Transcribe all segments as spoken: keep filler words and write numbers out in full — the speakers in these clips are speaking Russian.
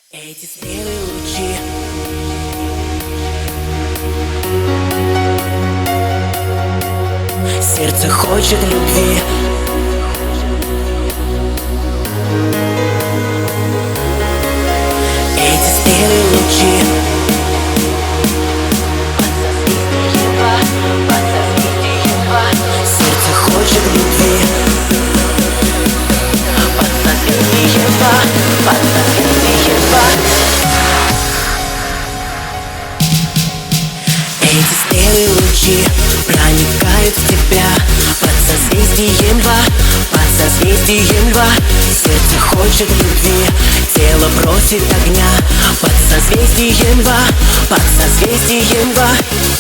Эти смелые лучи сердце хочет любви. Эти смелые лучи сердце хочет любви. Под созвездием ба, под созвездием ба. Эти смелые лучи проникают в тебя. Под созвездием льва, под созвездием льва. Сердце хочет любви, тело просит огня. Под созвездием льва, под созвездием льва.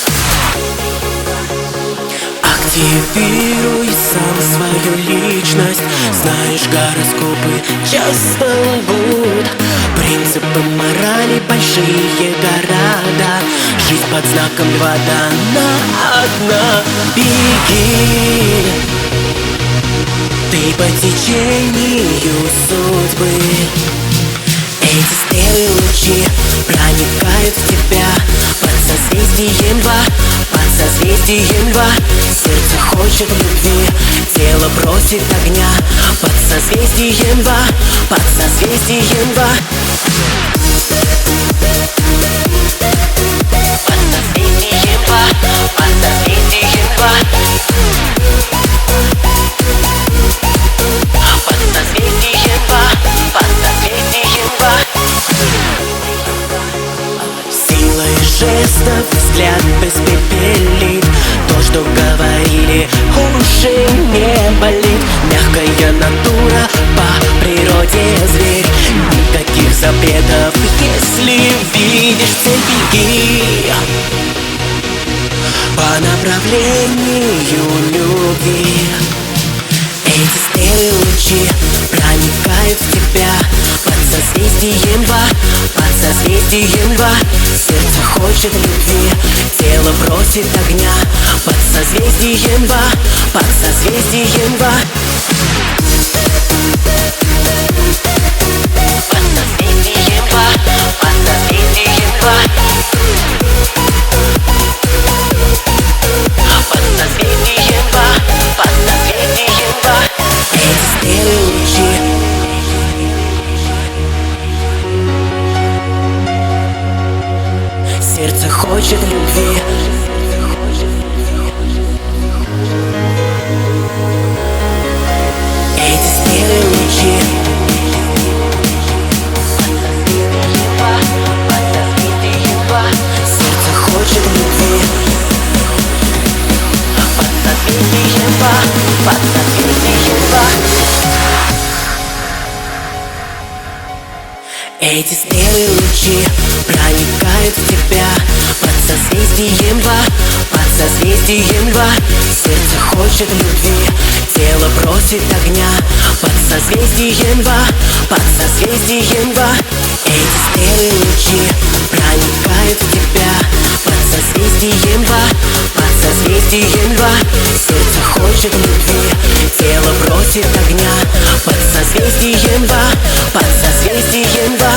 Активируй сам свою личность. Знаешь, гороскопы часто лгут. Принципы морали, большие города. Жизнь под знаком льва дана одна. Беги, ты по течению судьбы. Эти смелые лучи проникают в тебя. Под созвездием льва, под созвездием льва. Сердце хочет любви, тело просит огня. Под созвездием льва, под созвездием льва. Под созвездием льва, под созвездием льва. Под созвездием льва, под созвездием льва. Силой жестов взгляд испепелит. То, что говорили, уже не болит. Мягкая натура, по природе зверь. Никаких запретов, если видишь цель, беги по направлению любви. Эти смелые лучи проникают в тебя. Под созвездием льва, под созвездием льва. Сердце хочет любви, тело просит огня. Под созвездием льва, под созвездием льва. Под созвездием льва, под созвездием льва. Под созвездием льва, под созвездием льва. Эти смелые лучи сердце хочет любви. Эти смелые лучи сердце хочет любви. Под созвездием льва, под созвездием льва. Эти смелые лучи проникают в тебя. Под созвездием льва, под созвездием льва. Сердце хочет любви, тело просит огня. Под созвездием льва, под созвездием льва. Эти смелые лучи проникают в тебя. Под созвездием льва, под созвездием льва. Сердце хочет любви, тело просит огня. Под созвездием льва, под созвездием льва.